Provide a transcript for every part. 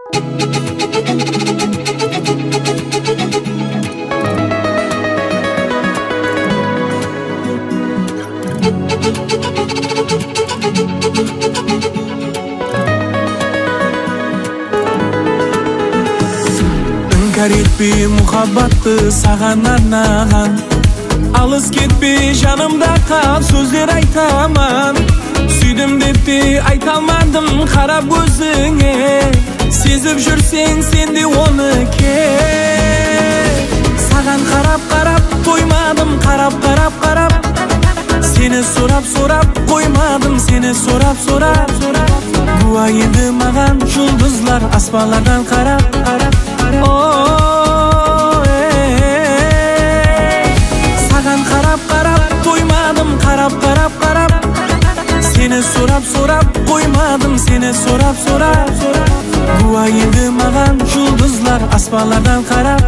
İnkar etpe muhabbatты sağan arnagан. Alыс кетпе жанымда кал, сөздер айтаман. Сүйдім деп те айталмадым қарап көзіңе. Сезіп жүрсең сен де оныке. Саған қарап тоймадым, қарап Сені сұрап қоймадым, сені сұрап Буа енді маған жұлдызлар аспанlardan қарап Саған қарап тоймадым, қарап Сені сұрап қоймадым, сені сұрап Буа енді маған жұлдызлар аспанlardan қарап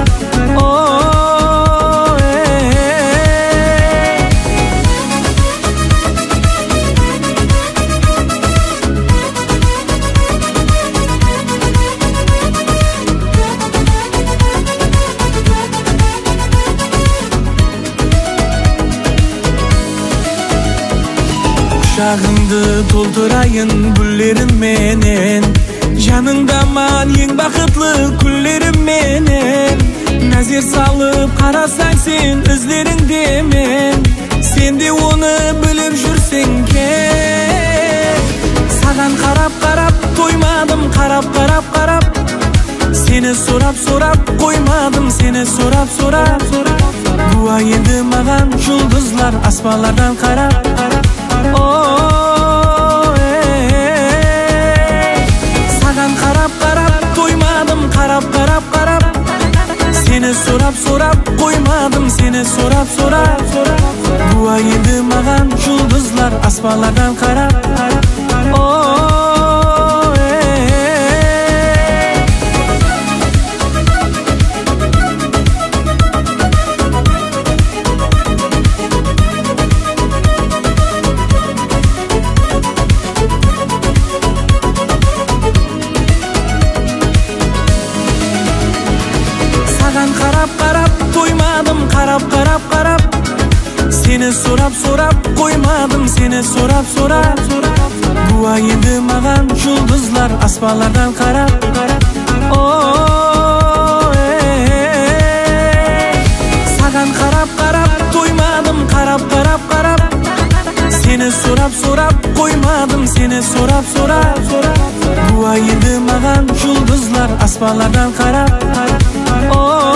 Құшағыңды толтырайын гүллерімменен, жаныңдаман ең бақытлы күллерімменен. Нәзер салып қарасаң сен іздеріңдемен, сен де оны біліп жүрсең кет. Саған қарап тоймадым, қарап Сені сұрап қоймадым, сені сұрап Буа енді маған жұлдызлар аспанlardan қарап Саған қарап тоймадым, қарап Сені сұрап қоймадым, сені сұрап Буа енді маған жұлдызлар аспанlardan қарап Қарап тоймадым, қарап Сені сұрап қоймадым, сені сұрап Буа енді маған жұлдызлар аспанlardan қарап Саған қарап тоймадым, қарап Сені сұрап қоймадым, сені сұрап Буа енді маған жұлдызлар аспанlardan қарап Саған қарап тоймадым, қарап Сені сұрап қоймадым, сені сұрап Буа енді маған жұлдызлар аспанlardan қарап Саған қарап тоймадым, қарап Сені сұрап қоймадым, сені сұрап Буа енді маған жұлдызлар аспанlardan қарап Саған қарап тоймадым, қарап Сені сұрап қоймадым, сені сұрап Буа енді маған жұлдызлар аспанlardan қарап